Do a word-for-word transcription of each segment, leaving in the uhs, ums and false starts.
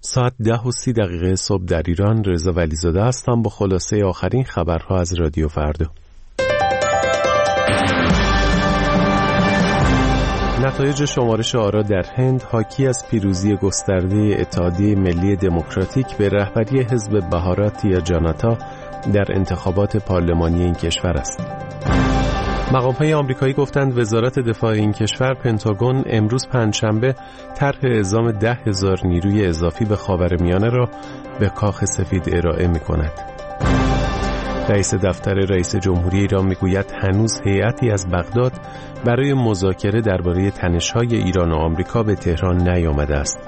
ساعت ده و سی دقیقه صبح در ایران. رضا ولیزاده هستم با خلاصه آخرین خبرها از رادیو فردا. نتایج شمارش آرا در هند حاکی از پیروزی گسترده اتحادیه ملی دموکراتیک به رهبری حزب بهاراتیا جاناتا در انتخابات پارلمانی این کشور است. مقام‌های آمریکایی گفتند وزارت دفاع این کشور پنتاگون امروز پنجشنبه طرح اعزام ده هزار نیروی اضافی به خاورمیانه را به کاخ سفید ارائه می‌کند. رئیس دفتر رئیس جمهوری ایران میگوید هنوز هیئتی از بغداد برای مذاکره درباره تنش‌های ایران و آمریکا به تهران نیامده است.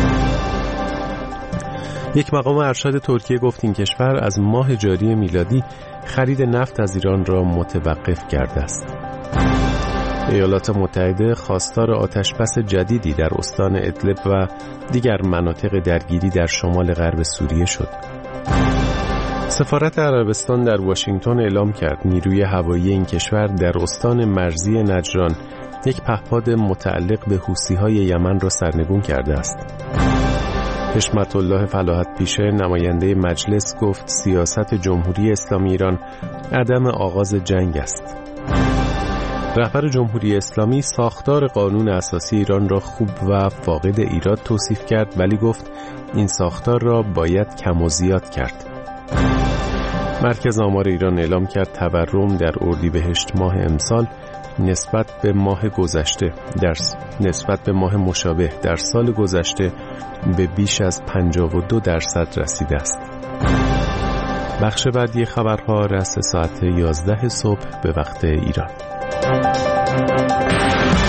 یک مقام ارشد ترکیه گفت این کشور از ماه جاری میلادی خرید نفت از ایران را متوقف کرده است. ایالات متحده خواستار آتشبس جدیدی در استان ادلب و دیگر مناطق درگیری در شمال غرب سوریه شد. سفارت عربستان در واشنگتن اعلام کرد نیروی هوایی این کشور در استان مرزی نجران یک پهپاد متعلق به حوثی‌های یمن را سرنگون کرده است. حشمت الله فلاحت پیشه نماینده مجلس گفت سیاست جمهوری اسلامی ایران عدم آغاز جنگ است. رهبر جمهوری اسلامی ساختار قانون اساسی ایران را خوب و فاقد ایراد توصیف کرد، ولی گفت این ساختار را باید کم و زیاد کرد. مرکز آمار ایران اعلام کرد تورم در اردیبهشت ماه امسال نسبت به ماه گذشته در نسبت به ماه مشابه در سال گذشته به بیش از پنجاه و دو درصد رسیده است. بخش بعدی خبرها رأس ساعت یازده صبح به وقت ایران.